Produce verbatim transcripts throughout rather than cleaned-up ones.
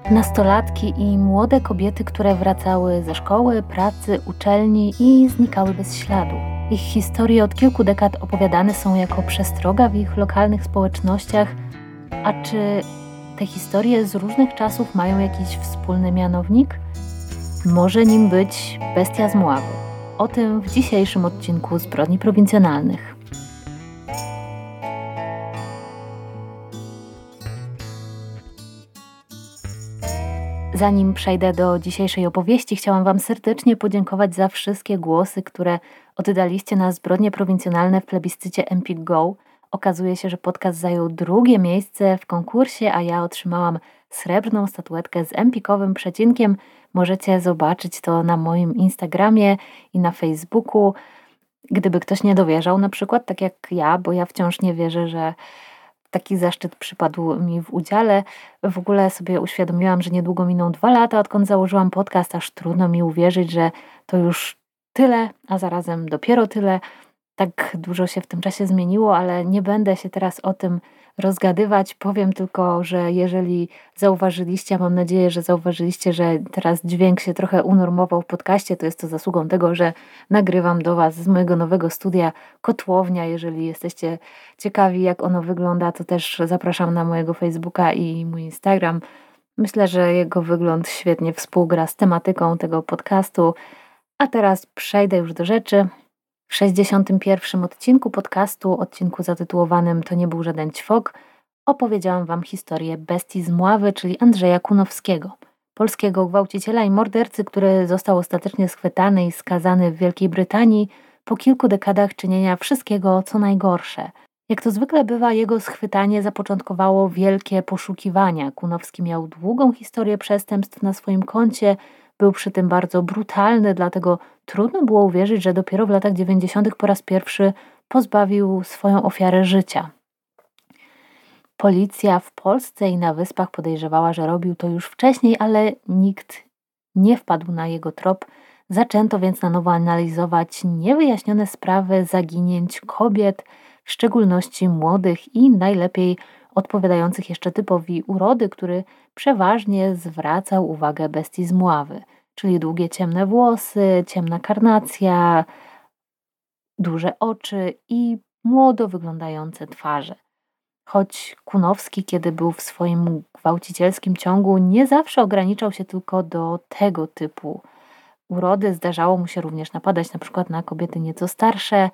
Nastolatki i młode kobiety, które wracały ze szkoły, pracy, uczelni i znikały bez śladu. Ich historie od kilku dekad opowiadane są jako przestroga w ich lokalnych społecznościach. A czy te historie z różnych czasów mają jakiś wspólny mianownik? Może nim być bestia z Mławy. O tym w dzisiejszym odcinku Zbrodni Prowincjonalnych. Zanim przejdę do dzisiejszej opowieści, chciałam Wam serdecznie podziękować za wszystkie głosy, które oddaliście na Zbrodnie Prowincjonalne w plebiscycie Empik Go. Okazuje się, że podcast zajął drugie miejsce w konkursie, a ja otrzymałam srebrną statuetkę z empikowym przecinkiem. Możecie zobaczyć to na moim Instagramie i na Facebooku. Gdyby ktoś nie dowierzał, na przykład tak jak ja, bo ja wciąż nie wierzę, że taki zaszczyt przypadł mi w udziale. W ogóle sobie uświadomiłam, że niedługo miną dwa lata, odkąd założyłam podcast, aż trudno mi uwierzyć, że to już tyle, a zarazem dopiero tyle. Tak dużo się w tym czasie zmieniło, ale nie będę się teraz o tym rozgadywać. Powiem tylko, że jeżeli zauważyliście, mam nadzieję, że zauważyliście, że teraz dźwięk się trochę unormował w podcaście, to jest to zasługą tego, że nagrywam do Was z mojego nowego studia Kotłownia. Jeżeli jesteście ciekawi, jak ono wygląda, to też zapraszam na mojego Facebooka i mój Instagram. Myślę, że jego wygląd świetnie współgra z tematyką tego podcastu. A teraz przejdę już do rzeczy. W sześćdziesiątym pierwszym odcinku podcastu, odcinku zatytułowanym To nie był żaden ćwok, opowiedziałam Wam historię bestii z Mławy, czyli Andrzeja Kunowskiego, polskiego gwałciciela i mordercy, który został ostatecznie schwytany i skazany w Wielkiej Brytanii po kilku dekadach czynienia wszystkiego, co najgorsze. Jak to zwykle bywa, jego schwytanie zapoczątkowało wielkie poszukiwania. Kunowski miał długą historię przestępstw na swoim koncie, był przy tym bardzo brutalny, dlatego trudno było uwierzyć, że dopiero w latach dziewięćdziesiątych po raz pierwszy pozbawił swoją ofiarę życia. Policja w Polsce i na Wyspach podejrzewała, że robił to już wcześniej, ale nikt nie wpadł na jego trop. Zaczęto więc na nowo analizować niewyjaśnione sprawy zaginięć kobiet, w szczególności młodych i najlepiej odpowiadających jeszcze typowi urody, który przeważnie zwracał uwagę bestii z Mławy, czyli długie ciemne włosy, ciemna karnacja, duże oczy i młodo wyglądające twarze. Choć Kunowski, kiedy był w swoim gwałcicielskim ciągu, nie zawsze ograniczał się tylko do tego typu urody. Zdarzało mu się również napadać na przykład na kobiety nieco starsze.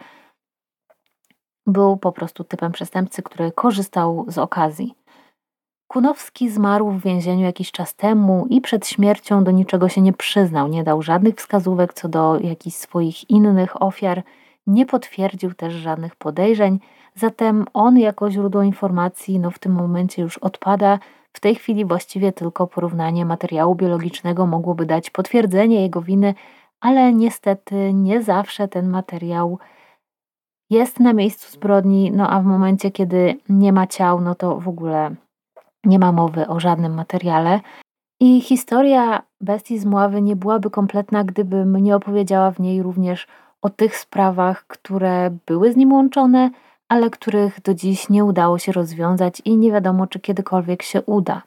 Był po prostu typem przestępcy, który korzystał z okazji. Kunowski zmarł w więzieniu jakiś czas temu i przed śmiercią do niczego się nie przyznał. Nie dał żadnych wskazówek co do jakichś swoich innych ofiar. Nie potwierdził też żadnych podejrzeń. Zatem on jako źródło informacji no w tym momencie już odpada. W tej chwili właściwie tylko porównanie materiału biologicznego mogłoby dać potwierdzenie jego winy, ale niestety nie zawsze ten materiał jest na miejscu zbrodni, no a w momencie, kiedy nie ma ciał, no to w ogóle nie ma mowy o żadnym materiale. I historia bestii z Mławy nie byłaby kompletna, gdybym nie opowiedziała w niej również o tych sprawach, które były z nim łączone, ale których do dziś nie udało się rozwiązać i nie wiadomo, czy kiedykolwiek się uda.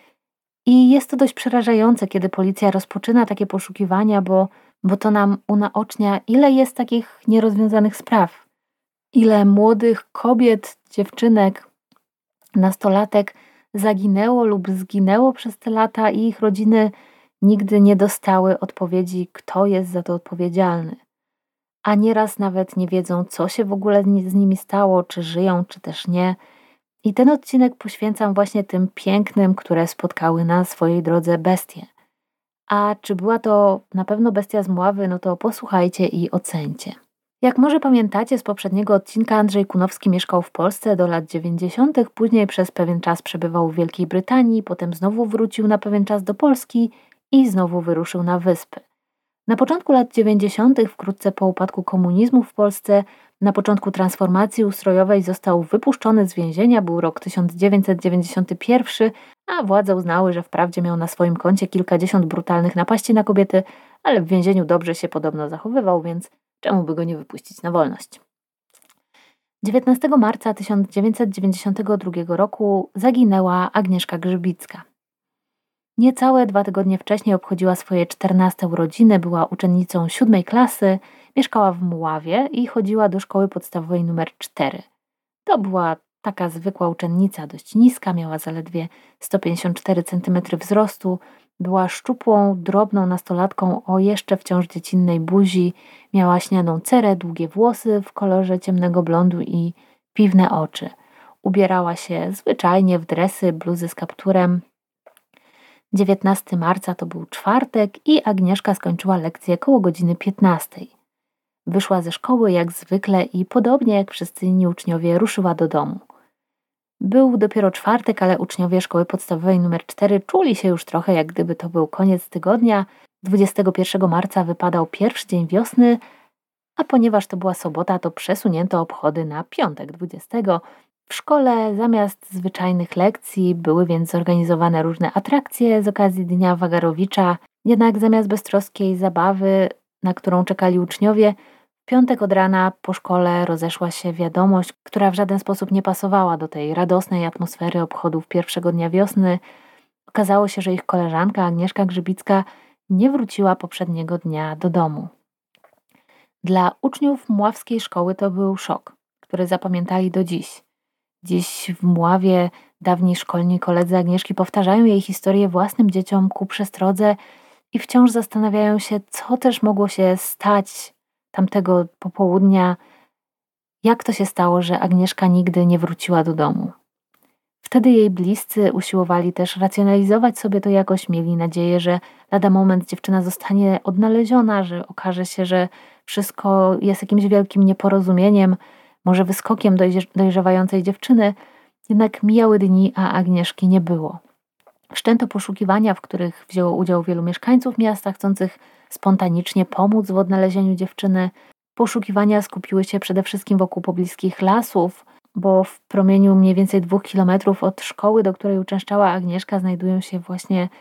I jest to dość przerażające, kiedy policja rozpoczyna takie poszukiwania, bo, bo to nam unaocznia, ile jest takich nierozwiązanych spraw. Ile młodych kobiet, dziewczynek, nastolatek zaginęło lub zginęło przez te lata i ich rodziny nigdy nie dostały odpowiedzi, kto jest za to odpowiedzialny. A nieraz nawet nie wiedzą, co się w ogóle z nimi stało, czy żyją, czy też nie. I ten odcinek poświęcam właśnie tym pięknym, które spotkały na swojej drodze bestie. A czy była to na pewno bestia z Mławy, no to posłuchajcie i ocencie. Jak może pamiętacie z poprzedniego odcinka, Andrzej Kunowski mieszkał w Polsce do lat dziewięćdziesiątych, później przez pewien czas przebywał w Wielkiej Brytanii, potem znowu wrócił na pewien czas do Polski i znowu wyruszył na Wyspy. Na początku lat dziewięćdziesiątych, wkrótce po upadku komunizmu w Polsce, na początku transformacji ustrojowej został wypuszczony z więzienia, był rok tysiąc dziewięćset dziewięćdziesiąty pierwszy, a władze uznały, że wprawdzie miał na swoim koncie kilkadziesiąt brutalnych napaści na kobiety, ale w więzieniu dobrze się podobno zachowywał, więc czemu by go nie wypuścić na wolność? dziewiętnastego marca tysiąc dziewięćset dziewięćdziesiątego drugiego roku zaginęła Agnieszka Grzybicka. Niecałe dwa tygodnie wcześniej obchodziła swoje czternaste urodziny, była uczennicą siódmej klasy, mieszkała w Mławie i chodziła do szkoły podstawowej numer cztery. To była taka zwykła uczennica, dość niska, miała zaledwie sto pięćdziesiąt cztery centymetry wzrostu, była szczupłą, drobną nastolatką o jeszcze wciąż dziecinnej buzi, miała śniadą cerę, długie włosy w kolorze ciemnego blondu i piwne oczy. Ubierała się zwyczajnie w dresy, bluzy z kapturem. dziewiętnastego marca to był czwartek i Agnieszka skończyła lekcję koło godziny piętnastej. Wyszła ze szkoły jak zwykle i podobnie jak wszyscy inni uczniowie ruszyła do domu. Był dopiero czwartek, ale uczniowie szkoły podstawowej numer cztery czuli się już trochę, jak gdyby to był koniec tygodnia. dwudziestego pierwszego marca wypadał pierwszy dzień wiosny, a ponieważ to była sobota, to przesunięto obchody na piątek dwudziestego. W szkole zamiast zwyczajnych lekcji były więc zorganizowane różne atrakcje z okazji Dnia Wagarowicza. Jednak zamiast beztroskiej zabawy, na którą czekali uczniowie, w piątek od rana po szkole rozeszła się wiadomość, która w żaden sposób nie pasowała do tej radosnej atmosfery obchodów pierwszego dnia wiosny. Okazało się, że ich koleżanka Agnieszka Grzybicka nie wróciła poprzedniego dnia do domu. Dla uczniów mławskiej szkoły to był szok, który zapamiętali do dziś. Dziś w Mławie dawni szkolni koledzy Agnieszki powtarzają jej historię własnym dzieciom ku przestrodze i wciąż zastanawiają się, co też mogło się stać tamtego popołudnia, jak to się stało, że Agnieszka nigdy nie wróciła do domu. Wtedy jej bliscy usiłowali też racjonalizować sobie to jakoś, mieli nadzieję, że lada moment dziewczyna zostanie odnaleziona, że okaże się, że wszystko jest jakimś wielkim nieporozumieniem, może wyskokiem dojrzewającej dziewczyny, jednak mijały dni, a Agnieszki nie było. Wszczęto poszukiwania, w których wzięło udział wielu mieszkańców miasta, chcących spontanicznie pomóc w odnalezieniu dziewczyny. Poszukiwania skupiły się przede wszystkim wokół pobliskich lasów, bo w promieniu mniej więcej dwóch kilometrów od szkoły, do której uczęszczała Agnieszka, znajdują się właśnie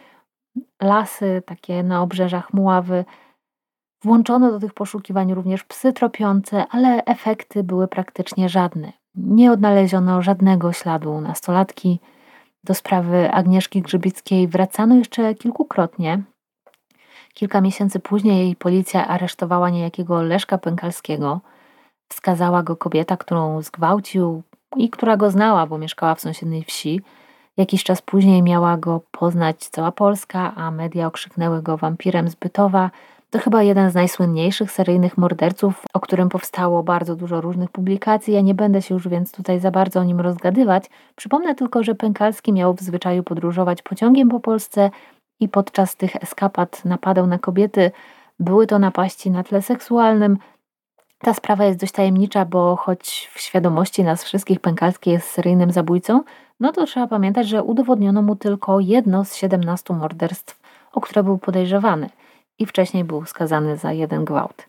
lasy, takie na obrzeżach Mławy. Włączono do tych poszukiwań również psy tropiące, ale efekty były praktycznie żadne. Nie odnaleziono żadnego śladu nastolatki. Do sprawy Agnieszki Grzybickiej wracano jeszcze kilkukrotnie. Kilka miesięcy później policja aresztowała niejakiego Leszka Pękalskiego. Wskazała go kobieta, którą zgwałcił i która go znała, bo mieszkała w sąsiedniej wsi. Jakiś czas później miała go poznać cała Polska, a media okrzyknęły go wampirem z Bytowa. To chyba jeden z najsłynniejszych seryjnych morderców, o którym powstało bardzo dużo różnych publikacji. Ja nie będę się już więc tutaj za bardzo o nim rozgadywać. Przypomnę tylko, że Pękalski miał w zwyczaju podróżować pociągiem po Polsce i podczas tych eskapad napadał na kobiety. Były to napaści na tle seksualnym. Ta sprawa jest dość tajemnicza, bo choć w świadomości nas wszystkich Pękalski jest seryjnym zabójcą, no to trzeba pamiętać, że udowodniono mu tylko jedno z siedemnastu morderstw, o które był podejrzewany. I wcześniej był skazany za jeden gwałt.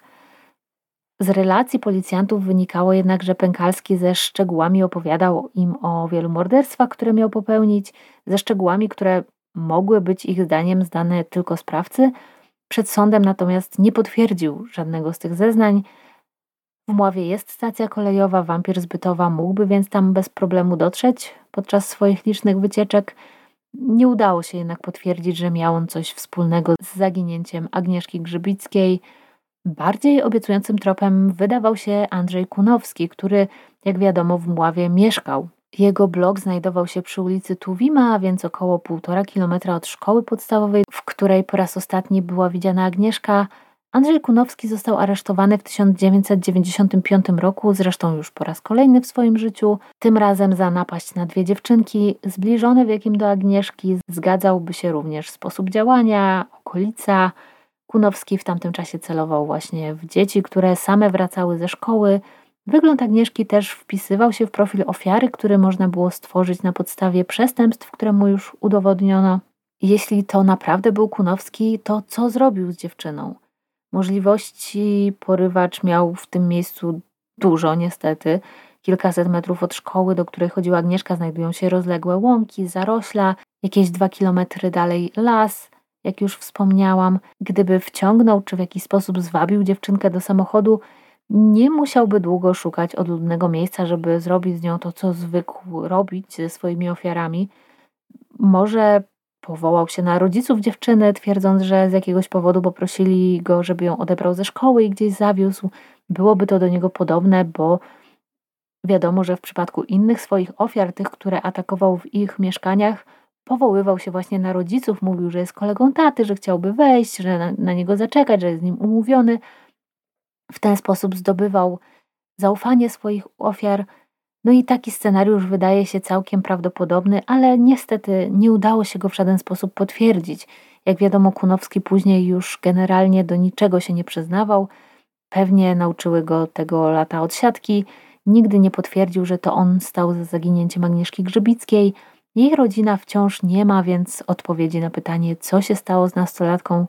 Z relacji policjantów wynikało jednak, że Pękalski ze szczegółami opowiadał im o wielu morderstwach, które miał popełnić, ze szczegółami, które mogły być ich zdaniem zdane tylko sprawcy. Przed sądem natomiast nie potwierdził żadnego z tych zeznań. W Mławie jest stacja kolejowa, wampir z Bytowa mógłby więc tam bez problemu dotrzeć podczas swoich licznych wycieczek. Nie udało się jednak potwierdzić, że miał on coś wspólnego z zaginięciem Agnieszki Grzybickiej. Bardziej obiecującym tropem wydawał się Andrzej Kunowski, który, jak wiadomo, w Mławie mieszkał. Jego blok znajdował się przy ulicy Tuwima, a więc około półtora kilometra od szkoły podstawowej, w której po raz ostatni była widziana Agnieszka. Andrzej Kunowski został aresztowany w tysiąc dziewięćset dziewięćdziesiątym piątym roku, zresztą już po raz kolejny w swoim życiu, tym razem za napaść na dwie dziewczynki. Zbliżony wiekiem do Agnieszki, zgadzałby się również sposób działania, okolica. Kunowski w tamtym czasie celował właśnie w dzieci, które same wracały ze szkoły. Wygląd Agnieszki też wpisywał się w profil ofiary, który można było stworzyć na podstawie przestępstw, które mu już udowodniono. Jeśli to naprawdę był Kunowski, to co zrobił z dziewczyną? Możliwości porywacz miał w tym miejscu dużo, niestety. Kilkaset metrów od szkoły, do której chodziła Agnieszka, znajdują się rozległe łąki, zarośla, jakieś dwa kilometry dalej las, jak już wspomniałam. Gdyby wciągnął czy w jakiś sposób zwabił dziewczynkę do samochodu, nie musiałby długo szukać odludnego miejsca, żeby zrobić z nią to, co zwykł robić ze swoimi ofiarami. Może powołał się na rodziców dziewczyny, twierdząc, że z jakiegoś powodu poprosili go, żeby ją odebrał ze szkoły i gdzieś zawiózł. Byłoby to do niego podobne, bo wiadomo, że w przypadku innych swoich ofiar, tych, które atakował w ich mieszkaniach, powoływał się właśnie na rodziców, mówił, że jest kolegą taty, że chciałby wejść, że na, na niego zaczekać, że jest z nim umówiony. W ten sposób zdobywał zaufanie swoich ofiar. No i taki scenariusz wydaje się całkiem prawdopodobny, ale niestety nie udało się go w żaden sposób potwierdzić. Jak wiadomo, Kunowski później już generalnie do niczego się nie przyznawał. Pewnie nauczyły go tego lata odsiadki. Nigdy nie potwierdził, że to on stał za zaginięciem Agnieszki Grzybickiej. Jej rodzina wciąż nie ma więc odpowiedzi na pytanie, co się stało z nastolatką.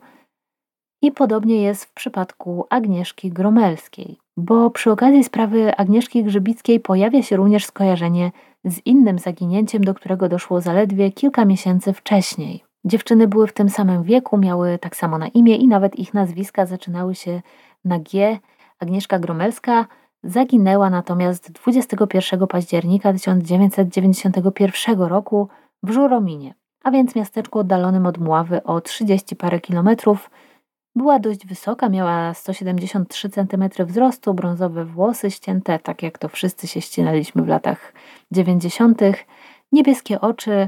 I podobnie jest w przypadku Agnieszki Gromelskiej, bo przy okazji sprawy Agnieszki Grzybickiej pojawia się również skojarzenie z innym zaginięciem, do którego doszło zaledwie kilka miesięcy wcześniej. Dziewczyny były w tym samym wieku, miały tak samo na imię i nawet ich nazwiska zaczynały się na G. Agnieszka Gromelska zaginęła natomiast dwudziestego pierwszego października tysiąc dziewięćset dziewięćdziesiątego pierwszego roku w Żurominie, a więc miasteczku oddalonym od Mławy o trzydzieści parę kilometrów. Była dość wysoka, miała sto siedemdziesiąt trzy centymetry wzrostu, brązowe włosy ścięte, tak jak to wszyscy się ścinaliśmy w latach dziewięćdziesiątych, niebieskie oczy,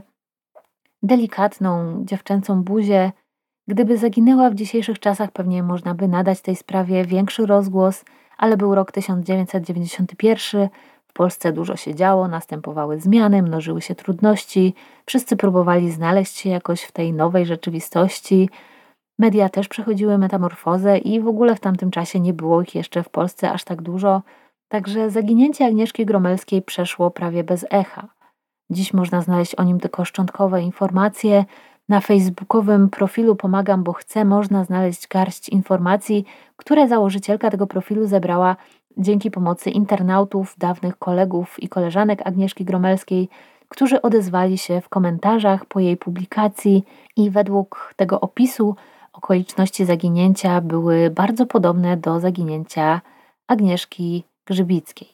delikatną dziewczęcą buzię. Gdyby zaginęła w dzisiejszych czasach, pewnie można by nadać tej sprawie większy rozgłos, ale był rok tysiąc dziewięćset dziewięćdziesiąty pierwszy, w Polsce dużo się działo, następowały zmiany, mnożyły się trudności, wszyscy próbowali znaleźć się jakoś w tej nowej rzeczywistości. Media też przechodziły metamorfozę i w ogóle w tamtym czasie nie było ich jeszcze w Polsce aż tak dużo, także zaginięcie Agnieszki Gromelskiej przeszło prawie bez echa. Dziś można znaleźć o nim tylko szczątkowe informacje. Na facebookowym profilu Pomagam, bo chcę można znaleźć garść informacji, które założycielka tego profilu zebrała dzięki pomocy internautów, dawnych kolegów i koleżanek Agnieszki Gromelskiej, którzy odezwali się w komentarzach po jej publikacji i według tego opisu okoliczności zaginięcia były bardzo podobne do zaginięcia Agnieszki Grzybickiej.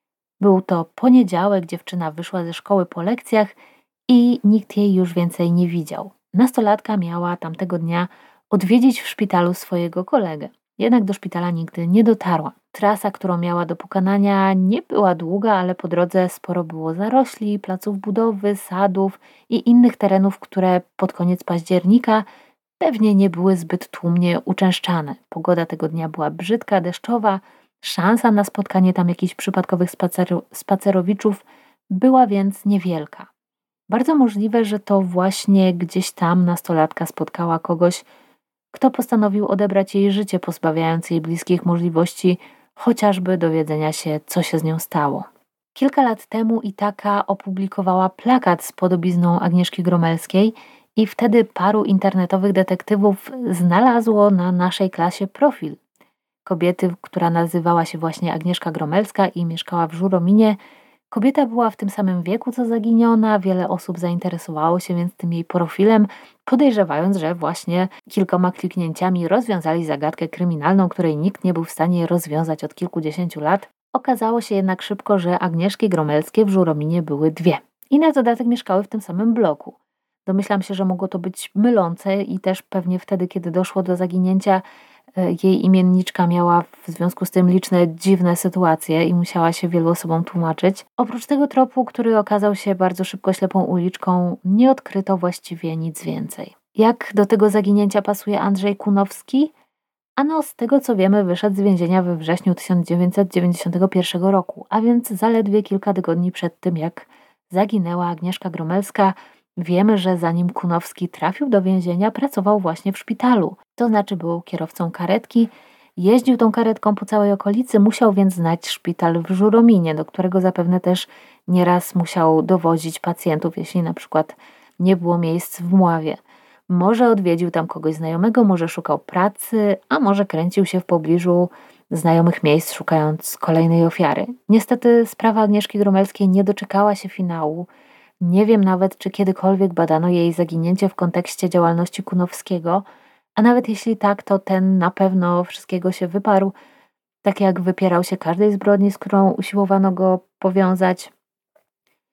Był to poniedziałek, dziewczyna wyszła ze szkoły po lekcjach i nikt jej już więcej nie widział. Nastolatka miała tamtego dnia odwiedzić w szpitalu swojego kolegę. Jednak do szpitala nigdy nie dotarła. Trasa, którą miała do pokonania, nie była długa, ale po drodze sporo było zarośli, placów budowy, sadów i innych terenów, które pod koniec października pewnie nie były zbyt tłumnie uczęszczane. Pogoda tego dnia była brzydka, deszczowa, szansa na spotkanie tam jakichś przypadkowych spacer- spacerowiczów była więc niewielka. Bardzo możliwe, że to właśnie gdzieś tam nastolatka spotkała kogoś, kto postanowił odebrać jej życie, pozbawiając jej bliskich możliwości chociażby dowiedzenia się, co się z nią stało. Kilka lat temu Itaka opublikowała plakat z podobizną Agnieszki Gromelskiej i wtedy paru internetowych detektywów znalazło na naszej klasie profil kobiety, która nazywała się właśnie Agnieszka Gromelska i mieszkała w Żurominie. Kobieta była w tym samym wieku co zaginiona, wiele osób zainteresowało się więc tym jej profilem, podejrzewając, że właśnie kilkoma kliknięciami rozwiązali zagadkę kryminalną, której nikt nie był w stanie rozwiązać od kilkudziesięciu lat. Okazało się jednak szybko, że Agnieszki Gromelskie w Żurominie były dwie i na dodatek mieszkały w tym samym bloku. Domyślam się, że mogło to być mylące i też pewnie wtedy, kiedy doszło do zaginięcia, jej imienniczka miała w związku z tym liczne dziwne sytuacje i musiała się wielu osobom tłumaczyć. Oprócz tego tropu, który okazał się bardzo szybko ślepą uliczką, nie odkryto właściwie nic więcej. Jak do tego zaginięcia pasuje Andrzej Kunowski? Ano z tego co wiemy wyszedł z więzienia we wrześniu tysiąc dziewięćset dziewięćdziesiątego pierwszego roku, a więc zaledwie kilka tygodni przed tym jak zaginęła Agnieszka Gromelska. Wiemy, że zanim Kunowski trafił do więzienia, pracował właśnie w szpitalu. To znaczy był kierowcą karetki, jeździł tą karetką po całej okolicy, musiał więc znać szpital w Żurominie, do którego zapewne też nieraz musiał dowozić pacjentów, jeśli na przykład nie było miejsc w Mławie. Może odwiedził tam kogoś znajomego, może szukał pracy, a może kręcił się w pobliżu znajomych miejsc, szukając kolejnej ofiary. Niestety sprawa Agnieszki Gromelskiej nie doczekała się finału. Nie wiem nawet, czy kiedykolwiek badano jej zaginięcie w kontekście działalności Kunowskiego, a nawet jeśli tak, to ten na pewno wszystkiego się wyparł, tak jak wypierał się każdej zbrodni, z którą usiłowano go powiązać.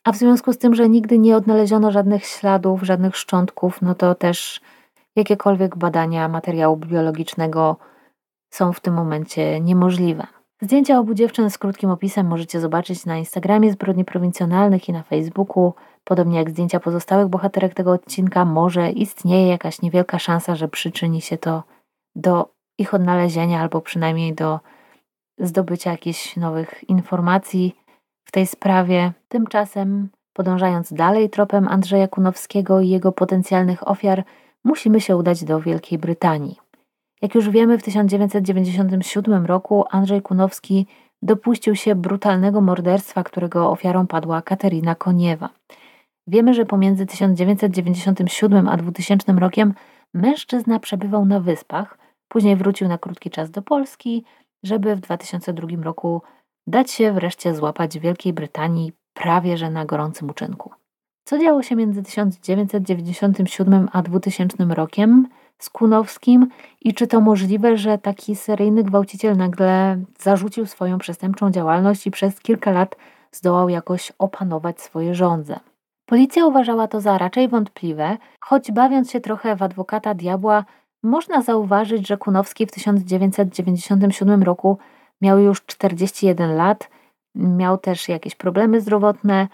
A w związku z tym, że nigdy nie odnaleziono żadnych śladów, żadnych szczątków, no to też jakiekolwiek badania materiału biologicznego są w tym momencie niemożliwe. Zdjęcia obu dziewczyn z krótkim opisem możecie zobaczyć na Instagramie Zbrodni Prowincjonalnych i na Facebooku. Podobnie jak zdjęcia pozostałych bohaterek tego odcinka, może istnieje jakaś niewielka szansa, że przyczyni się to do ich odnalezienia albo przynajmniej do zdobycia jakichś nowych informacji w tej sprawie. Tymczasem, podążając dalej tropem Andrzeja Kunowskiego i jego potencjalnych ofiar, musimy się udać do Wielkiej Brytanii. Jak już wiemy, w tysiąc dziewięćset dziewięćdziesiątym siódmym roku Andrzej Kunowski dopuścił się brutalnego morderstwa, którego ofiarą padła Katerina Koniewa. Wiemy, że pomiędzy tysiąc dziewięćset dziewięćdziesiątym siódmym a dwutysięcznym rokiem mężczyzna przebywał na Wyspach, później wrócił na krótki czas do Polski, żeby w dwa tysiące drugim roku dać się wreszcie złapać w Wielkiej Brytanii prawie że na gorącym uczynku. Co działo się między tysiąc dziewięćset dziewięćdziesiątym siódmym a dwutysięcznym rokiem z Kunowskim i czy to możliwe, że taki seryjny gwałciciel nagle zarzucił swoją przestępczą działalność i przez kilka lat zdołał jakoś opanować swoje żądze? Policja uważała to za raczej wątpliwe, choć bawiąc się trochę w adwokata diabła, można zauważyć, że Kunowski w tysiąc dziewięćset dziewięćdziesiątym siódmym roku miał już czterdzieści jeden lat, miał też jakieś problemy zdrowotne.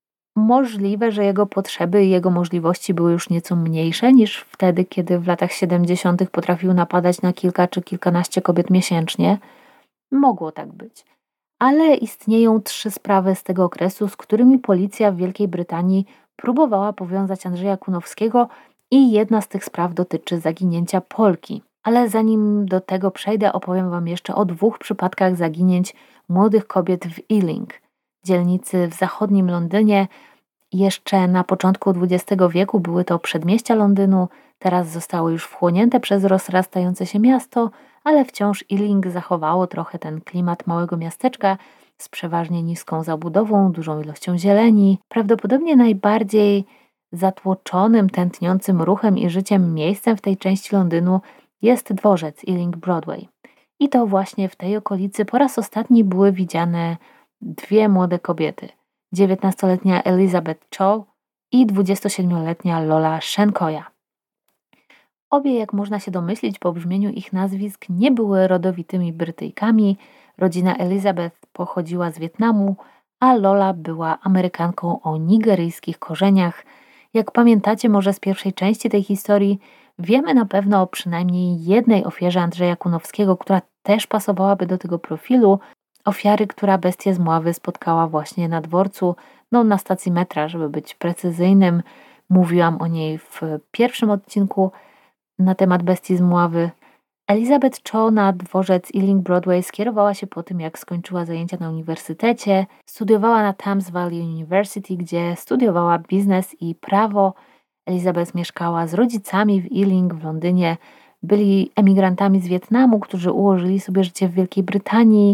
Możliwe, że jego potrzeby i jego możliwości były już nieco mniejsze niż wtedy, kiedy w latach siedemdziesiątych potrafił napadać na kilka czy kilkanaście kobiet miesięcznie. Mogło tak być. Ale istnieją trzy sprawy z tego okresu, z którymi policja w Wielkiej Brytanii próbowała powiązać Andrzeja Kunowskiego i jedna z tych spraw dotyczy zaginięcia Polki. Ale zanim do tego przejdę, opowiem Wam jeszcze o dwóch przypadkach zaginięć młodych kobiet w Ealing, dzielnicy w zachodnim Londynie. Jeszcze na początku dwudziestego wieku były to przedmieścia Londynu, teraz zostało już wchłonięte przez rozrastające się miasto, ale wciąż Ealing zachowało trochę ten klimat małego miasteczka z przeważnie niską zabudową, dużą ilością zieleni. Prawdopodobnie najbardziej zatłoczonym, tętniącym ruchem i życiem miejscem w tej części Londynu jest dworzec Ealing Broadway. I to właśnie w tej okolicy po raz ostatni były widziane dwie młode kobiety. dziewiętnastoletnia Elizabeth Cho i dwudziestosiedmioletnia Lola Shenkoya. Obie, jak można się domyślić po brzmieniu ich nazwisk, nie były rodowitymi Brytyjkami. Rodzina Elizabeth pochodziła z Wietnamu, a Lola była Amerykanką o nigeryjskich korzeniach. Jak pamiętacie może z pierwszej części tej historii, wiemy na pewno o przynajmniej jednej ofierze Andrzeja Kunowskiego, która też pasowałaby do tego profilu, ofiary, która bestię z Mławy spotkała właśnie na dworcu, no na stacji metra, żeby być precyzyjnym. Mówiłam o niej w pierwszym odcinku na temat bestii z Mławy. Elizabeth Cho na dworzec Ealing Broadway skierowała się po tym, jak skończyła zajęcia na uniwersytecie. Studiowała na Thames Valley University, gdzie studiowała biznes i prawo. Elizabeth mieszkała z rodzicami w Ealing w Londynie. Byli emigrantami z Wietnamu, którzy ułożyli sobie życie w Wielkiej Brytanii.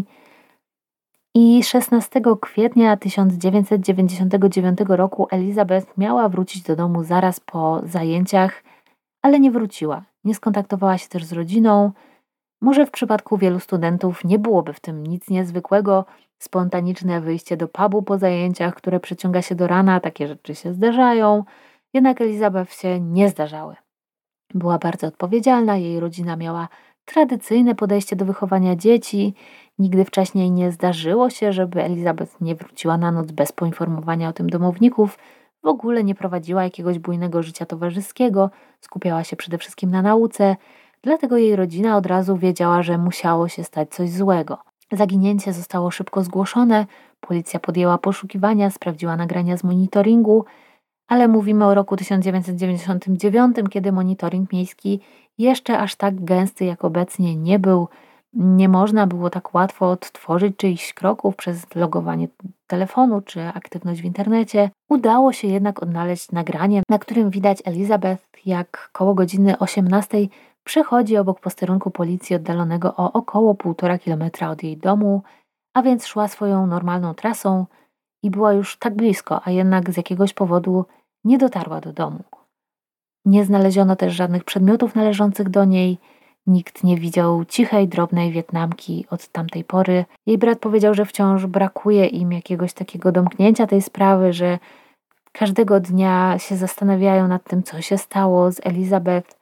I szesnastego kwietnia tysiąc dziewięćset dziewięćdziesiątego dziewiątego roku Elizabeth miała wrócić do domu zaraz po zajęciach, ale nie wróciła. Nie skontaktowała się też z rodziną. Może w przypadku wielu studentów nie byłoby w tym nic niezwykłego. Spontaniczne wyjście do pubu po zajęciach, które przeciąga się do rana, takie rzeczy się zdarzają. Jednak Elizabeth się nie zdarzały. Była bardzo odpowiedzialna, jej rodzina miała tradycyjne podejście do wychowania dzieci. Nigdy wcześniej nie zdarzyło się, żeby Elizabeth nie wróciła na noc bez poinformowania o tym domowników. W ogóle nie prowadziła jakiegoś bujnego życia towarzyskiego, skupiała się przede wszystkim na nauce, dlatego jej rodzina od razu wiedziała, że musiało się stać coś złego. Zaginięcie zostało szybko zgłoszone, policja podjęła poszukiwania, sprawdziła nagrania z monitoringu, ale mówimy o roku tysiąc dziewięćset dziewięćdziesiątym dziewiątym, kiedy monitoring miejski jeszcze aż tak gęsty jak obecnie nie był. Nie można było tak łatwo odtworzyć czyichś kroków przez logowanie telefonu czy aktywność w internecie. Udało się jednak odnaleźć nagranie, na którym widać Elizabeth, jak koło godziny osiemnastej przechodzi obok posterunku policji oddalonego o około półtora kilometra od jej domu, a więc szła swoją normalną trasą i była już tak blisko, a jednak z jakiegoś powodu nie dotarła do domu. Nie znaleziono też żadnych przedmiotów należących do niej, Nikt nie widział cichej, drobnej Wietnamki od tamtej pory. Jej brat powiedział, że wciąż brakuje im jakiegoś takiego domknięcia tej sprawy, że każdego dnia się zastanawiają nad tym, co się stało z Elizabeth.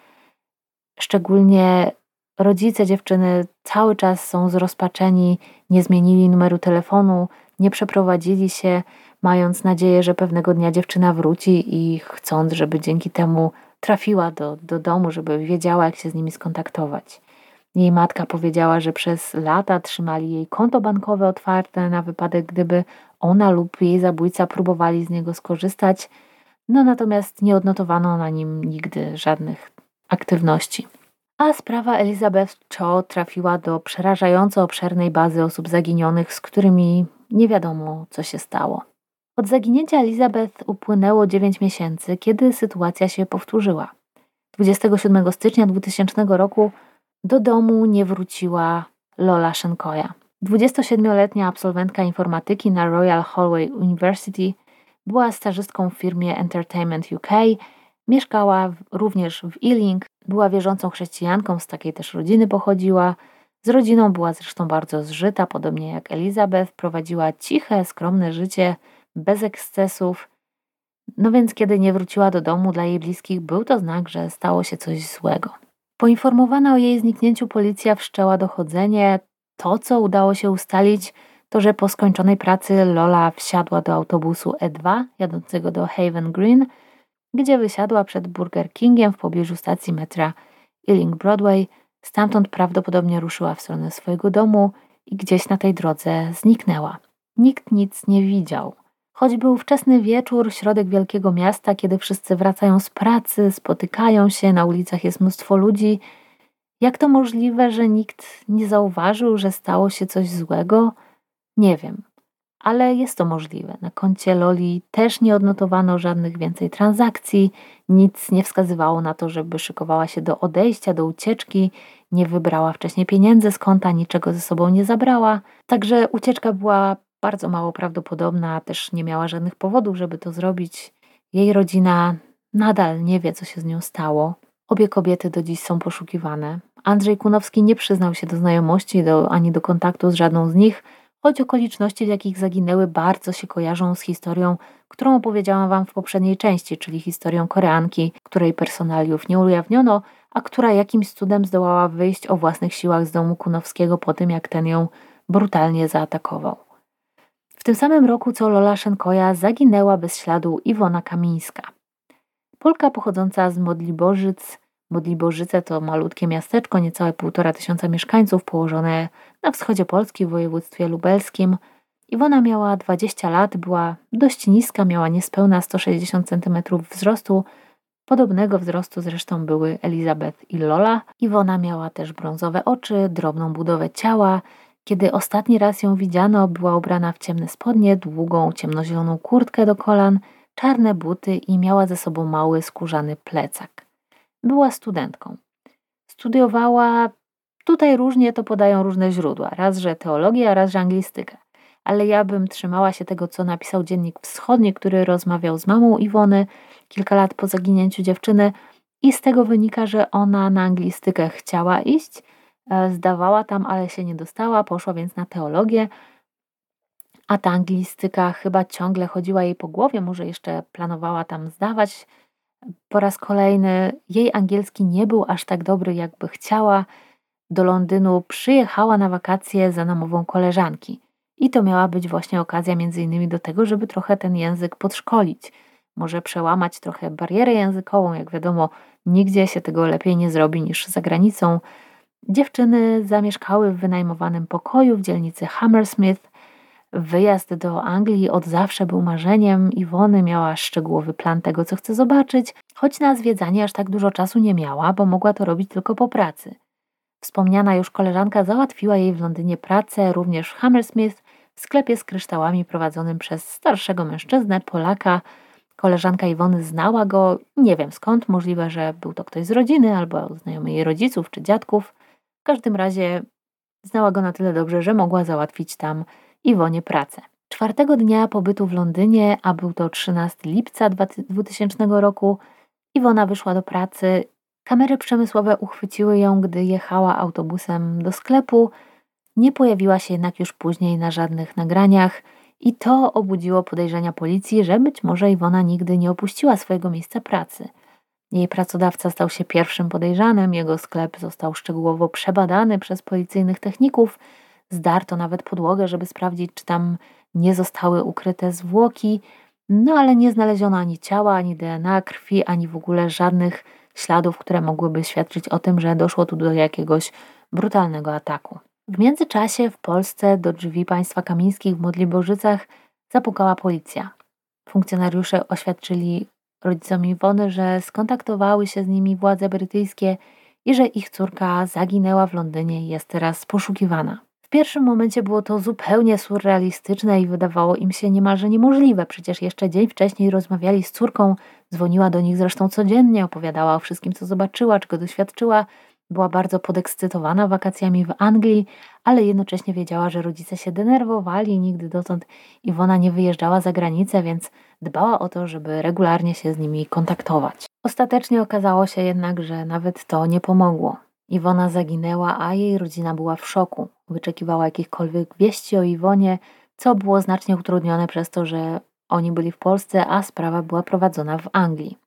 Szczególnie rodzice dziewczyny cały czas są zrozpaczeni, nie zmienili numeru telefonu, nie przeprowadzili się, mając nadzieję, że pewnego dnia dziewczyna wróci i chcąc, żeby dzięki temu trafiła do, do domu, żeby wiedziała, jak się z nimi skontaktować. Jej matka powiedziała, że przez lata trzymali jej konto bankowe otwarte na wypadek, gdyby ona lub jej zabójca próbowali z niego skorzystać, no natomiast nie odnotowano na nim nigdy żadnych aktywności. A sprawa Elizabeth Cho trafiła do przerażająco obszernej bazy osób zaginionych, z którymi nie wiadomo, co się stało. Od zaginięcia Elizabeth upłynęło dziewięć miesięcy, kiedy sytuacja się powtórzyła. dwudziestego siódmego stycznia dwutysięcznego roku do domu nie wróciła Lola Shenkoya. dwudziestosiedmioletnia absolwentka informatyki na Royal Holloway University była stażystką w firmie Entertainment U K, mieszkała w, również w Ealing, była wierzącą chrześcijanką, z takiej też rodziny pochodziła. Z rodziną była zresztą bardzo zżyta, podobnie jak Elizabeth, prowadziła ciche, skromne życie, bez ekscesów. No więc kiedy nie wróciła do domu, dla jej bliskich był to znak, że stało się coś złego. Poinformowana o jej zniknięciu policja wszczęła dochodzenie. To, co udało się ustalić, to, że po skończonej pracy Lola wsiadła do autobusu E dwa jadącego do Haven Green, gdzie wysiadła przed Burger Kingiem w pobliżu stacji metra Ealing Broadway. Stamtąd prawdopodobnie ruszyła w stronę swojego domu i gdzieś na tej drodze zniknęła. Nikt nic nie widział. Choć był wczesny wieczór, środek wielkiego miasta, kiedy wszyscy wracają z pracy, spotykają się, na ulicach jest mnóstwo ludzi. Jak to możliwe, że nikt nie zauważył, że stało się coś złego? Nie wiem, ale jest to możliwe. Na koncie Loli też nie odnotowano żadnych więcej transakcji, nic nie wskazywało na to, żeby szykowała się do odejścia, do ucieczki, nie wybrała wcześniej pieniędzy z konta, niczego ze sobą nie zabrała. Także ucieczka była bardzo mało prawdopodobna, też nie miała żadnych powodów, żeby to zrobić. Jej rodzina nadal nie wie, co się z nią stało. Obie kobiety do dziś są poszukiwane. Andrzej Kunowski nie przyznał się do znajomości do, ani do kontaktu z żadną z nich, choć okoliczności, w jakich zaginęły, bardzo się kojarzą z historią, którą opowiedziałam Wam w poprzedniej części, czyli historią Koreanki, której personaliów nie ujawniono, a która jakimś cudem zdołała wyjść o własnych siłach z domu Kunowskiego po tym, jak ten ją brutalnie zaatakował. W tym samym roku, co Lola Shenkoya, zaginęła bez śladu Iwona Kamińska. Polka pochodząca z Modliborzyc. Modliborzyce to malutkie miasteczko, niecałe półtora tysiąca mieszkańców, położone na wschodzie Polski w województwie lubelskim. Iwona miała dwadzieścia lat, była dość niska, miała niespełna sto sześćdziesiąt centymetrów wzrostu. Podobnego wzrostu zresztą były Elizabeth i Lola. Iwona miała też brązowe oczy, drobną budowę ciała. Kiedy ostatni raz ją widziano, była ubrana w ciemne spodnie, długą, ciemnozieloną kurtkę do kolan, czarne buty i miała ze sobą mały, skórzany plecak. Była studentką. Studiowała, tutaj różnie to podają różne źródła, raz, że teologię, a raz, że anglistykę. Ale ja bym trzymała się tego, co napisał Dziennik Wschodni, który rozmawiał z mamą Iwony kilka lat po zaginięciu dziewczyny i z tego wynika, że ona na anglistykę chciała iść, zdawała tam, ale się nie dostała, poszła więc na teologię, a ta anglistyka chyba ciągle chodziła jej po głowie, może jeszcze planowała tam zdawać po raz kolejny. Jej angielski nie był aż tak dobry, jakby chciała. Do Londynu przyjechała na wakacje za namową koleżanki i to miała być właśnie okazja między innymi do tego, żeby trochę ten język podszkolić, może przełamać trochę barierę językową. Jak wiadomo, nigdzie się tego lepiej nie zrobi niż za granicą. Dziewczyny zamieszkały w wynajmowanym pokoju w dzielnicy Hammersmith. Wyjazd do Anglii od zawsze był marzeniem Iwony, miała szczegółowy plan tego, co chce zobaczyć, choć na zwiedzanie aż tak dużo czasu nie miała, bo mogła to robić tylko po pracy. Wspomniana już koleżanka załatwiła jej w Londynie pracę, również w Hammersmith, w sklepie z kryształami prowadzonym przez starszego mężczyznę, Polaka. Koleżanka Iwony znała go, nie wiem skąd, możliwe, że był to ktoś z rodziny albo znajomy jej rodziców czy dziadków. W każdym razie znała go na tyle dobrze, że mogła załatwić tam Iwonie pracę. Czwartego dnia pobytu w Londynie, a był to trzynastego lipca dwutysięcznego roku, Iwona wyszła do pracy Kamery przemysłowe uchwyciły ją, gdy jechała autobusem do sklepu. Nie pojawiła się jednak już później na żadnych nagraniach i to obudziło podejrzenia policji, że być może Iwona nigdy nie opuściła swojego miejsca pracy. Jej pracodawca stał się pierwszym podejrzanym, jego sklep został szczegółowo przebadany przez policyjnych techników, zdarto nawet podłogę, żeby sprawdzić, czy tam nie zostały ukryte zwłoki, no ale nie znaleziono ani ciała, ani D N A, krwi, ani w ogóle żadnych śladów, które mogłyby świadczyć o tym, że doszło tu do jakiegoś brutalnego ataku. W międzyczasie w Polsce do drzwi państwa Kamińskich w Modliborzycach zapukała policja. Funkcjonariusze oświadczyli rodzicom Iwony, że skontaktowały się z nimi władze brytyjskie i że ich córka zaginęła w Londynie i jest teraz poszukiwana. W pierwszym momencie było to zupełnie surrealistyczne i wydawało im się niemalże niemożliwe. Przecież jeszcze dzień wcześniej rozmawiali z córką, dzwoniła do nich zresztą codziennie, opowiadała o wszystkim, co zobaczyła, czego doświadczyła. Była bardzo podekscytowana wakacjami w Anglii, ale jednocześnie wiedziała, że rodzice się denerwowali i nigdy dotąd Iwona nie wyjeżdżała za granicę, więc dbała o to, żeby regularnie się z nimi kontaktować. Ostatecznie okazało się jednak, że nawet to nie pomogło. Iwona zaginęła, a jej rodzina była w szoku. Wyczekiwała jakichkolwiek wieści o Iwonie, co było znacznie utrudnione przez to, że oni byli w Polsce, a sprawa była prowadzona w Anglii.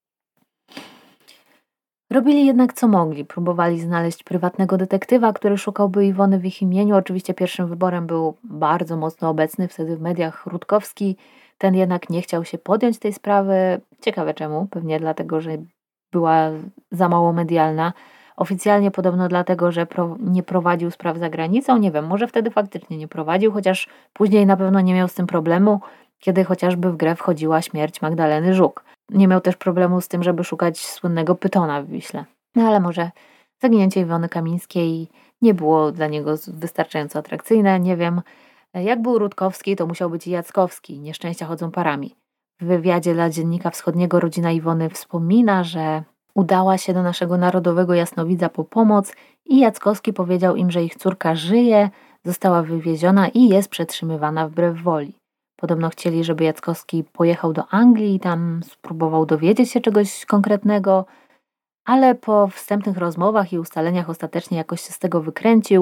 Robili jednak co mogli. Próbowali znaleźć prywatnego detektywa, który szukałby Iwony w ich imieniu. Oczywiście pierwszym wyborem był bardzo mocno obecny wtedy w mediach Rutkowski. Ten jednak nie chciał się podjąć tej sprawy. Ciekawe czemu. Pewnie dlatego, że była za mało medialna. Oficjalnie podobno dlatego, że pro, nie prowadził spraw za granicą. Nie wiem, może wtedy faktycznie nie prowadził, chociaż później na pewno nie miał z tym problemu, kiedy chociażby w grę wchodziła śmierć Magdaleny Żuk. Nie miał też problemu z tym, żeby szukać słynnego pytona w Wiśle. No ale może zaginięcie Iwony Kamińskiej nie było dla niego wystarczająco atrakcyjne. Nie wiem, jak był Rutkowski, to musiał być i Jackowski. Nieszczęścia chodzą parami. W wywiadzie dla Dziennika Wschodniego rodzina Iwony wspomina, że udała się do naszego narodowego jasnowidza po pomoc i Jackowski powiedział im, że ich córka żyje, została wywieziona i jest przetrzymywana wbrew woli. Podobno chcieli, żeby Jackowski pojechał do Anglii i tam spróbował dowiedzieć się czegoś konkretnego, ale po wstępnych rozmowach i ustaleniach ostatecznie jakoś się z tego wykręcił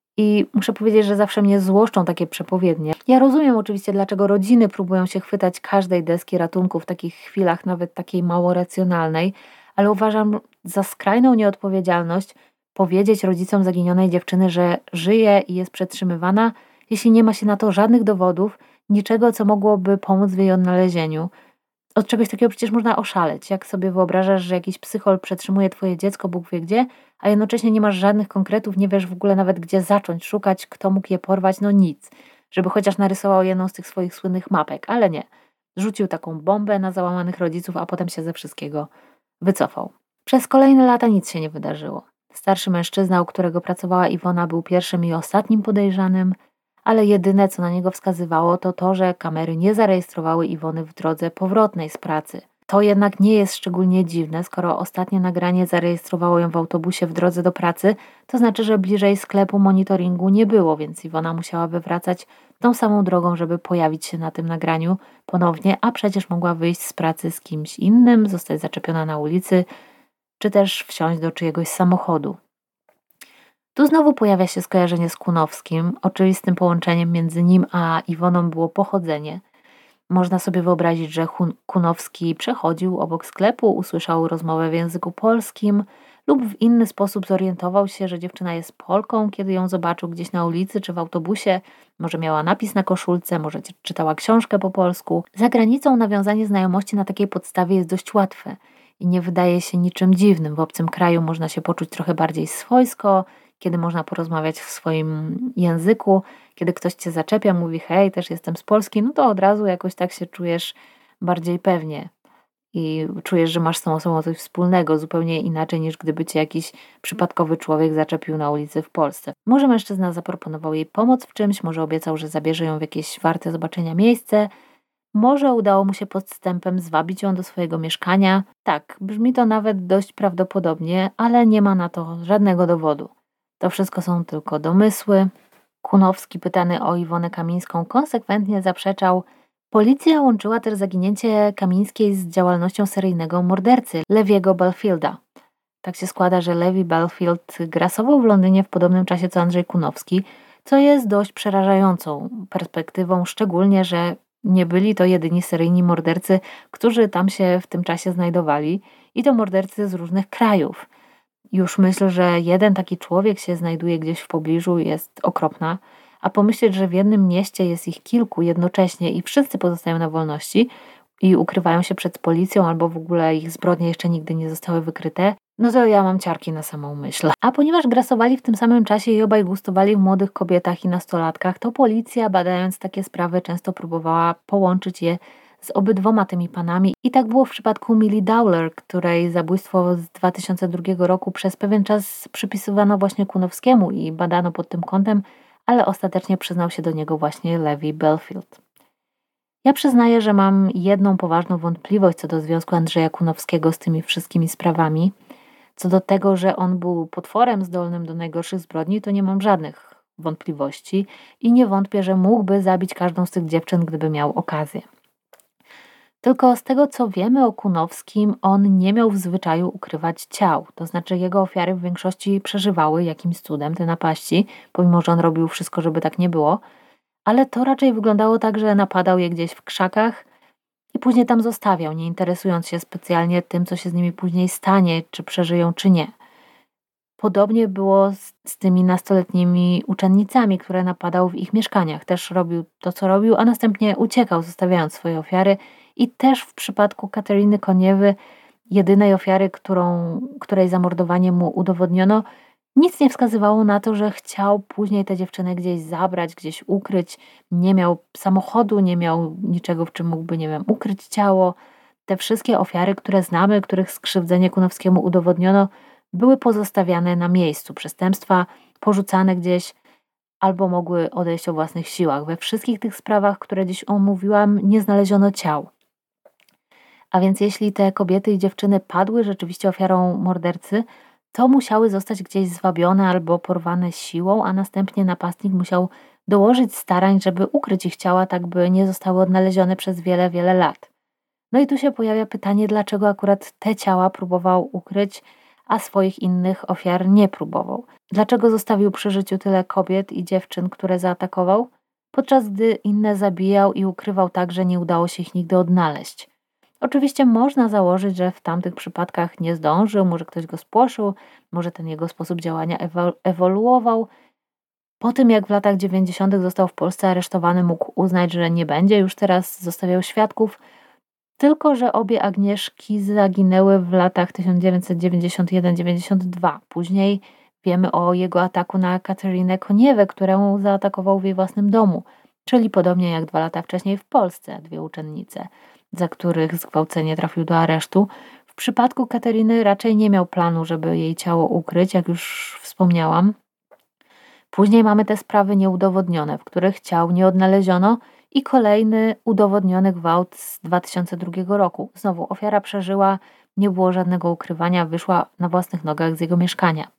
i muszę powiedzieć, że zawsze mnie złoszczą takie przepowiednie. Ja rozumiem oczywiście, dlaczego rodziny próbują się chwytać każdej deski ratunku w takich chwilach, nawet takiej mało racjonalnej, ale uważam za skrajną nieodpowiedzialność powiedzieć rodzicom zaginionej dziewczyny, że żyje i jest przetrzymywana, jeśli nie ma się na to żadnych dowodów, niczego, co mogłoby pomóc w jej odnalezieniu. Od czegoś takiego przecież można oszaleć. Jak sobie wyobrażasz, że jakiś psychol przetrzymuje twoje dziecko, Bóg wie gdzie, a jednocześnie nie masz żadnych konkretów, nie wiesz w ogóle nawet gdzie zacząć szukać, kto mógł je porwać, no nic. Żeby chociaż narysował jedną z tych swoich słynnych mapek, ale nie. Rzucił taką bombę na załamanych rodziców, a potem się ze wszystkiego wycofał. Przez kolejne lata nic się nie wydarzyło. Starszy mężczyzna, u którego pracowała Iwona, był pierwszym i ostatnim podejrzanym, ale jedyne, co na niego wskazywało, to to, że kamery nie zarejestrowały Iwony w drodze powrotnej z pracy. To jednak nie jest szczególnie dziwne, skoro ostatnie nagranie zarejestrowało ją w autobusie w drodze do pracy, to znaczy, że bliżej sklepu monitoringu nie było, więc Iwona musiałaby wracać tą samą drogą, żeby pojawić się na tym nagraniu ponownie, a przecież mogła wyjść z pracy z kimś innym, zostać zaczepiona na ulicy, czy też wsiąść do czyjegoś samochodu. Tu znowu pojawia się skojarzenie z Kunowskim. Oczywistym połączeniem między nim a Iwoną było pochodzenie. Można sobie wyobrazić, że Kunowski przechodził obok sklepu, usłyszał rozmowę w języku polskim lub w inny sposób zorientował się, że dziewczyna jest Polką, kiedy ją zobaczył gdzieś na ulicy czy w autobusie. Może miała napis na koszulce, może czytała książkę po polsku. Za granicą nawiązanie znajomości na takiej podstawie jest dość łatwe i nie wydaje się niczym dziwnym. W obcym kraju można się poczuć trochę bardziej swojsko, kiedy można porozmawiać w swoim języku, kiedy ktoś cię zaczepia, mówi hej, też jestem z Polski, no to od razu jakoś tak się czujesz bardziej pewnie i czujesz, że masz z tą osobą coś wspólnego, zupełnie inaczej niż gdyby cię jakiś przypadkowy człowiek zaczepił na ulicy w Polsce. Może mężczyzna zaproponował jej pomoc w czymś, może obiecał, że zabierze ją w jakieś warte zobaczenia miejsce, może udało mu się podstępem zwabić ją do swojego mieszkania. Tak, brzmi to nawet dość prawdopodobnie, ale nie ma na to żadnego dowodu. To wszystko są tylko domysły. Kunowski, pytany o Iwonę Kamińską, konsekwentnie zaprzeczał. Policja łączyła też zaginięcie Kamińskiej z działalnością seryjnego mordercy Leviego Belfielda. Tak się składa, że Levi Belfield grasował w Londynie w podobnym czasie co Andrzej Kunowski, co jest dość przerażającą perspektywą, szczególnie, że nie byli to jedyni seryjni mordercy, którzy tam się w tym czasie znajdowali i to mordercy z różnych krajów. Już myśl, że jeden taki człowiek się znajduje gdzieś w pobliżu jest okropna, a pomyśleć, że w jednym mieście jest ich kilku jednocześnie i wszyscy pozostają na wolności i ukrywają się przed policją albo w ogóle ich zbrodnie jeszcze nigdy nie zostały wykryte, no to ja mam ciarki na samą myśl. A ponieważ grasowali w tym samym czasie i obaj gustowali w młodych kobietach i nastolatkach, to policja, badając takie sprawy, często próbowała połączyć je z obydwoma tymi panami. I tak było w przypadku Millie Dowler, której zabójstwo z dwa tysiące drugiego roku przez pewien czas przypisywano właśnie Kunowskiemu i badano pod tym kątem, ale ostatecznie przyznał się do niego właśnie Levi Belfield. Ja przyznaję, że mam jedną poważną wątpliwość co do związku Andrzeja Kunowskiego z tymi wszystkimi sprawami. Co do tego, że on był potworem zdolnym do najgorszych zbrodni, to nie mam żadnych wątpliwości i nie wątpię, że mógłby zabić każdą z tych dziewczyn, gdyby miał okazję. Tylko z tego, co wiemy o Kunowskim, on nie miał w zwyczaju ukrywać ciał. To znaczy jego ofiary w większości przeżywały jakimś cudem te napaści, pomimo że on robił wszystko, żeby tak nie było. Ale to raczej wyglądało tak, że napadał je gdzieś w krzakach i później tam zostawiał, nie interesując się specjalnie tym, co się z nimi później stanie, czy przeżyją, czy nie. Podobnie było z, z tymi nastoletnimi uczennicami, które napadał w ich mieszkaniach. Też robił to, co robił, a następnie uciekał, zostawiając swoje ofiary. I też w przypadku Kateryny Koniewy, jedynej ofiary, którą, której zamordowanie mu udowodniono, nic nie wskazywało na to, że chciał później tę dziewczynę gdzieś zabrać, gdzieś ukryć. Nie miał samochodu, nie miał niczego, w czym mógłby, nie wiem, ukryć ciało. Te wszystkie ofiary, które znamy, których skrzywdzenie Kunowskiemu udowodniono, były pozostawiane na miejscu. Przestępstwa porzucane gdzieś albo mogły odejść o własnych siłach. We wszystkich tych sprawach, które dziś omówiłam, nie znaleziono ciał. A więc jeśli te kobiety i dziewczyny padły rzeczywiście ofiarą mordercy, to musiały zostać gdzieś zwabione albo porwane siłą, a następnie napastnik musiał dołożyć starań, żeby ukryć ich ciała, tak by nie zostały odnalezione przez wiele, wiele lat. No i tu się pojawia pytanie, dlaczego akurat te ciała próbował ukryć, a swoich innych ofiar nie próbował. Dlaczego zostawił przy życiu tyle kobiet i dziewczyn, które zaatakował, podczas gdy inne zabijał i ukrywał tak, że nie udało się ich nigdy odnaleźć. Oczywiście można założyć, że w tamtych przypadkach nie zdążył, może ktoś go spłoszył, może ten jego sposób działania ewo- ewoluował. Po tym, jak w latach dziewięćdziesiątych został w Polsce aresztowany, mógł uznać, że nie będzie już teraz zostawiał świadków, tylko że obie Agnieszki zaginęły w latach tysiąc dziewięćset dziewięćdziesiąt jeden dziewięćdziesiąt dwa. Później wiemy o jego ataku na Katerynę Koniewę, którą zaatakował w jej własnym domu, czyli podobnie jak dwa lata wcześniej w Polsce, dwie uczennice, za których zgwałcenie trafił do aresztu. W przypadku Kateryny raczej nie miał planu, żeby jej ciało ukryć, jak już wspomniałam. Później mamy te sprawy nieudowodnione, w których ciał nie odnaleziono i kolejny udowodniony gwałt z dwa tysiące drugiego roku. Znowu ofiara przeżyła, nie było żadnego ukrywania, wyszła na własnych nogach z jego mieszkania.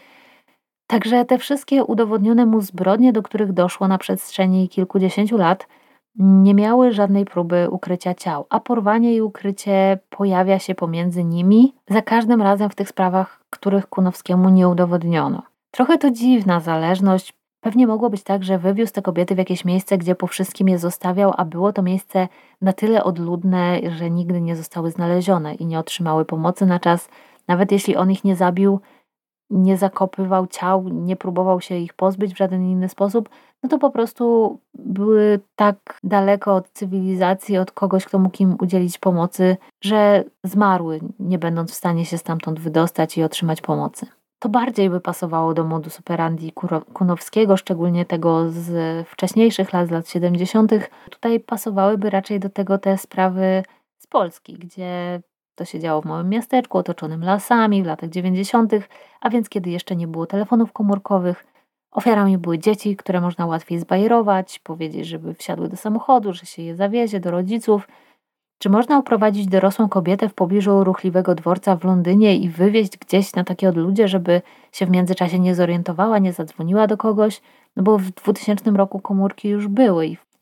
Także te wszystkie udowodnione mu zbrodnie, do których doszło na przestrzeni kilkudziesięciu lat, nie miały żadnej próby ukrycia ciał, a porwanie i ukrycie pojawia się pomiędzy nimi za każdym razem w tych sprawach, których Kunowskiemu nie udowodniono. Trochę to dziwna zależność. Pewnie mogło być tak, że wywiózł te kobiety w jakieś miejsce, gdzie po wszystkim je zostawiał, a było to miejsce na tyle odludne, że nigdy nie zostały znalezione i nie otrzymały pomocy na czas. Nawet jeśli on ich nie zabił, nie zakopywał ciał, nie próbował się ich pozbyć w żaden inny sposób, no to po prostu były tak daleko od cywilizacji, od kogoś, kto mógł im udzielić pomocy, że zmarły, nie będąc w stanie się stamtąd wydostać i otrzymać pomocy. To bardziej by pasowało do modus operandi Kunowskiego, szczególnie tego z wcześniejszych lat, z lat siedemdziesiątych. Tutaj pasowałyby raczej do tego te sprawy z Polski, gdzie to się działo w małym miasteczku otoczonym lasami w latach dziewięćdziesiątych, a więc kiedy jeszcze nie było telefonów komórkowych. Ofiarami były dzieci, które można łatwiej zbajerować, powiedzieć, żeby wsiadły do samochodu, że się je zawiezie do rodziców. Czy można uprowadzić dorosłą kobietę w pobliżu ruchliwego dworca w Londynie i wywieźć gdzieś na takie odludzie, żeby się w międzyczasie nie zorientowała, nie zadzwoniła do kogoś? No bo w dwutysięcznym roku komórki już były i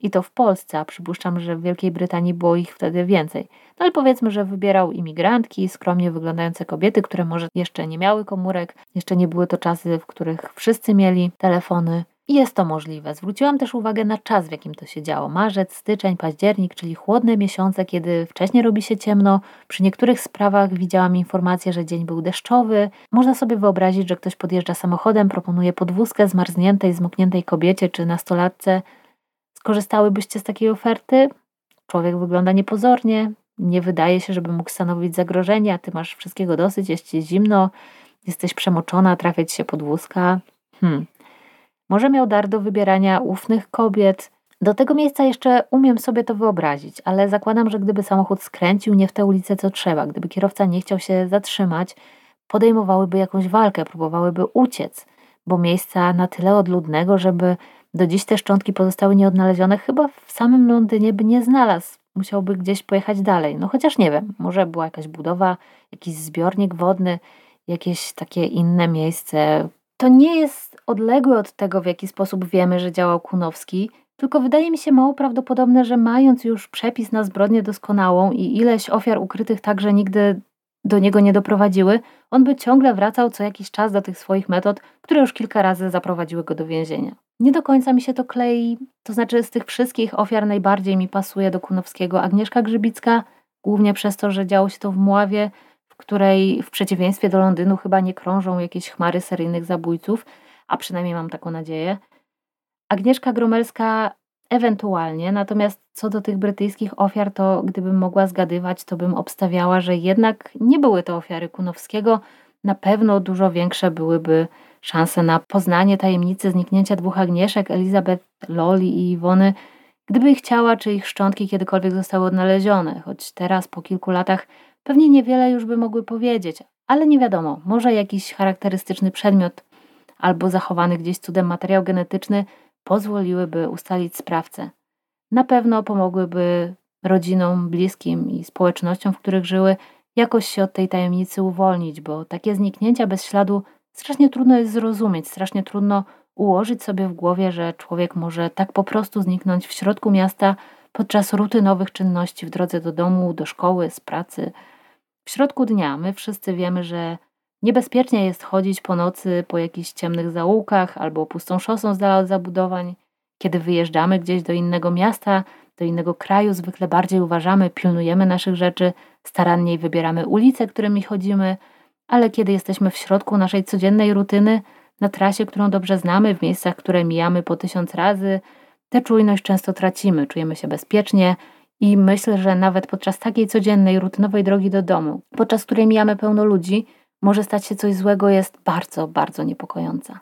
I to w Polsce, a przypuszczam, że w Wielkiej Brytanii było ich wtedy więcej. No ale powiedzmy, że wybierał imigrantki, skromnie wyglądające kobiety, które może jeszcze nie miały komórek, jeszcze nie były to czasy, w których wszyscy mieli telefony. I jest to możliwe. Zwróciłam też uwagę na czas, w jakim to się działo. Marzec, styczeń, październik, czyli chłodne miesiące, kiedy wcześniej robi się ciemno. Przy niektórych sprawach widziałam informację, że dzień był deszczowy. Można sobie wyobrazić, że ktoś podjeżdża samochodem, proponuje podwózkę zmarzniętej, zmokniętej kobiecie czy nastolatce. Skorzystałybyście z takiej oferty? Człowiek wygląda niepozornie, nie wydaje się, żeby mógł stanowić zagrożenie, a ty masz wszystkiego dosyć, jest ci zimno, jesteś przemoczona, trafia ci się podwózka. Hmm. Może miał dar do wybierania ufnych kobiet. Do tego miejsca jeszcze umiem sobie to wyobrazić, ale zakładam, że gdyby samochód skręcił nie w tę ulicę, co trzeba, gdyby kierowca nie chciał się zatrzymać, podejmowałyby jakąś walkę, próbowałyby uciec, bo miejsca na tyle odludnego, żeby do dziś te szczątki pozostały nieodnalezione, chyba w samym Londynie by nie znalazł. Musiałby gdzieś pojechać dalej. No chociaż nie wiem, może była jakaś budowa, jakiś zbiornik wodny, jakieś takie inne miejsce. To nie jest odległe od tego, w jaki sposób wiemy, że działał Kunowski, tylko wydaje mi się mało prawdopodobne, że mając już przepis na zbrodnię doskonałą i ileś ofiar ukrytych także nigdy do niego nie doprowadziły, on by ciągle wracał co jakiś czas do tych swoich metod, które już kilka razy zaprowadziły go do więzienia. Nie do końca mi się to klei, to znaczy z tych wszystkich ofiar najbardziej mi pasuje do Kunowskiego Agnieszka Grzybicka, głównie przez to, że działo się to w Mławie, w której w przeciwieństwie do Londynu chyba nie krążą jakieś chmary seryjnych zabójców, a przynajmniej mam taką nadzieję. Agnieszka Gromelska ewentualnie, natomiast co do tych brytyjskich ofiar, to gdybym mogła zgadywać, to bym obstawiała, że jednak nie były to ofiary Kunowskiego. Na pewno dużo większe byłyby szanse na poznanie tajemnicy zniknięcia dwóch Agnieszek, Elizabeth Loli i Iwony, gdyby ich ciała czy ich szczątki kiedykolwiek zostały odnalezione, choć teraz po kilku latach pewnie niewiele już by mogły powiedzieć, ale nie wiadomo, może jakiś charakterystyczny przedmiot albo zachowany gdzieś cudem materiał genetyczny pozwoliłyby ustalić sprawcę. Na pewno pomogłyby rodzinom, bliskim i społecznościom, w których żyły, jakoś się od tej tajemnicy uwolnić, bo takie zniknięcia bez śladu strasznie trudno jest zrozumieć, strasznie trudno ułożyć sobie w głowie, że człowiek może tak po prostu zniknąć w środku miasta podczas rutynowych czynności w drodze do domu, do szkoły, z pracy. W środku dnia my wszyscy wiemy, że niebezpiecznie jest chodzić po nocy po jakichś ciemnych zaułkach albo pustą szosą z dala od zabudowań. Kiedy wyjeżdżamy gdzieś do innego miasta, do innego kraju, zwykle bardziej uważamy, pilnujemy naszych rzeczy, staranniej wybieramy ulice, którymi chodzimy, ale kiedy jesteśmy w środku naszej codziennej rutyny, na trasie, którą dobrze znamy, w miejscach, które mijamy po tysiąc razy, tę czujność często tracimy, czujemy się bezpiecznie i myślę, że nawet podczas takiej codziennej, rutynowej drogi do domu, podczas której mijamy pełno ludzi, może stać się coś złego, jest bardzo, bardzo niepokojąca.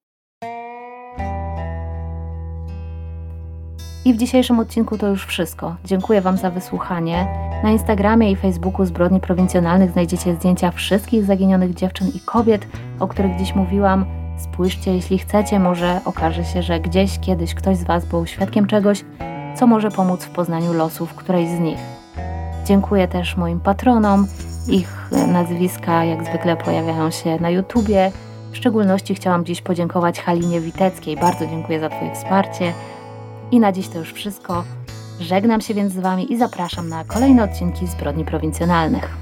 I w dzisiejszym odcinku to już wszystko. Dziękuję Wam za wysłuchanie. Na Instagramie i Facebooku Zbrodni Prowincjonalnych znajdziecie zdjęcia wszystkich zaginionych dziewczyn i kobiet, o których dziś mówiłam. Spójrzcie, jeśli chcecie, może okaże się, że gdzieś kiedyś ktoś z Was był świadkiem czegoś, co może pomóc w poznaniu losów którejś z nich. Dziękuję też moim patronom. Ich nazwiska jak zwykle pojawiają się na YouTubie. W szczególności chciałam dziś podziękować Halinie Witeckiej. Bardzo dziękuję za Twoje wsparcie. I na dziś to już wszystko. Żegnam się więc z Wami i zapraszam na kolejne odcinki Zbrodni Prowincjonalnych.